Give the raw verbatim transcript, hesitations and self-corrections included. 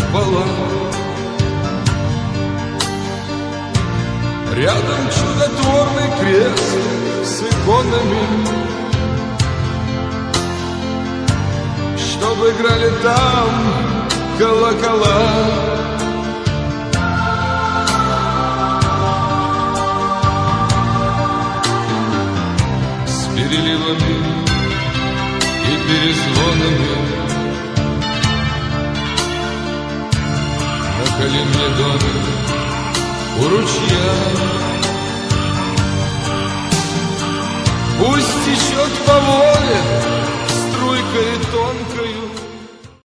купола. Рядом чудотворный крест с иконами, чтобы играли там колокола. С переливами и перезвонами на Калимне доме у ручья. Пусть течет по воле струйкой тонкою